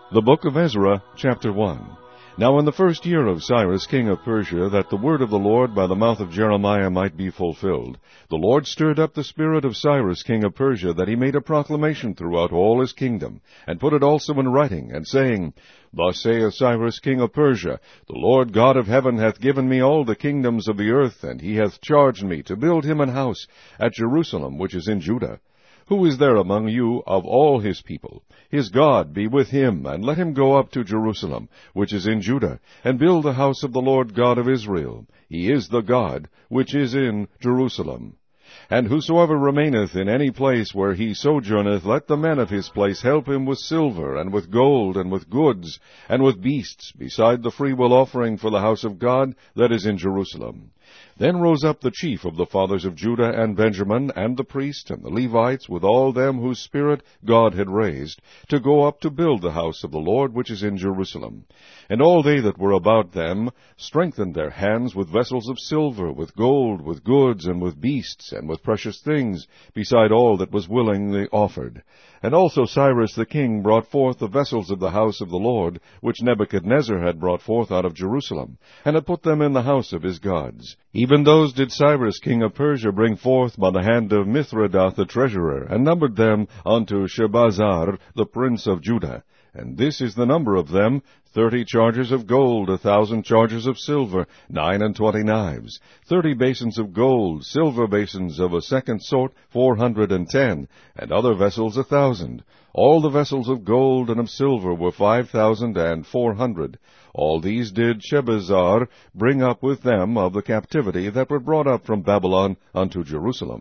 The book of Ezra, chapter 1. Now in the first year of Cyrus king of Persia, that the word of the Lord by the mouth of Jeremiah might be fulfilled, the Lord stirred up the spirit of Cyrus king of Persia, that he made a proclamation throughout all his kingdom, and put it also in writing, and saying, Thus saith Cyrus king of Persia, The Lord God of heaven hath given me all the kingdoms of the earth, and he hath charged me to build him an house at Jerusalem, which is in Judah. Who is there among you of all his people? His God be with him, and let him go up to Jerusalem, which is in Judah, and build the house of the Lord God of Israel. He is the God which is in Jerusalem. And whosoever remaineth in any place where he sojourneth, let the men of his place help him with silver, and with gold, and with goods, and with beasts, beside the freewill offering for the house of God that is in Jerusalem. Then rose up the chief of the fathers of Judah and Benjamin, and the priests, and the Levites, with all them whose spirit God had raised, to go up to build the house of the Lord which is in Jerusalem. And all they that were about them strengthened their hands with vessels of silver, with gold, with goods, and with beasts, and with precious things, beside all that was willingly offered. And also Cyrus the king brought forth the vessels of the house of the Lord, which Nebuchadnezzar had brought forth out of Jerusalem, and had put them in the house of his gods. Even those did Cyrus king of Persia bring forth by the hand of Mithredath the treasurer, and numbered them unto Shebazar the prince of Judah. And this is the number of them, 30 chargers of gold, 1,000 chargers of silver, 29 knives, 30 basins of gold, silver basins of a second sort, 410, and other vessels 1,000. All the vessels of gold and of silver were 5,400. All these did Shebazar bring up with them of the captivity that were brought up from Babylon unto Jerusalem.